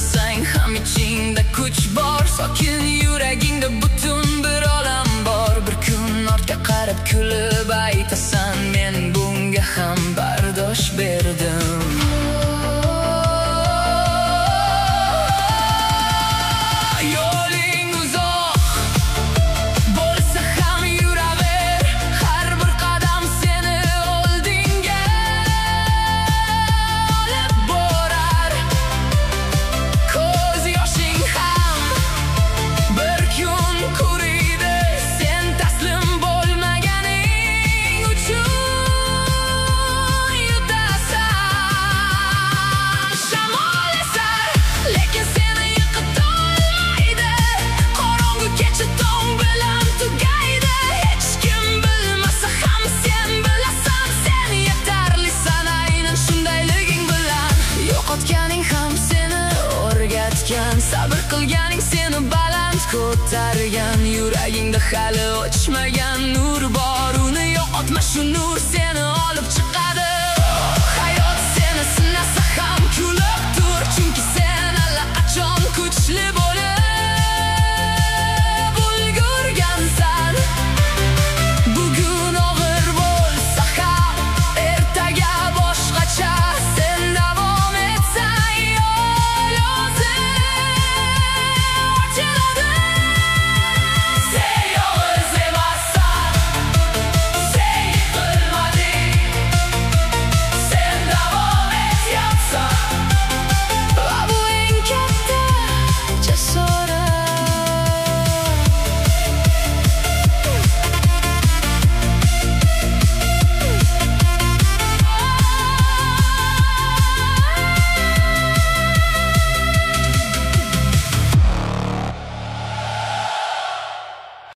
bilmasang ham ichingda kuch bor. Sokin yuragingda butun bir olam bor. Bir kun ortga qarab kulib aytasan, men bunga ham bardosh berdim. Sabr qilganing seni baland ko'targan. Yuragingda hali o'chmagan nur bor. Uni yo'qotma, shu nur seni olib chiqadi. Hayot seni sinasa ham kulib tur, chunki sen allaqachon kuchli bo'l.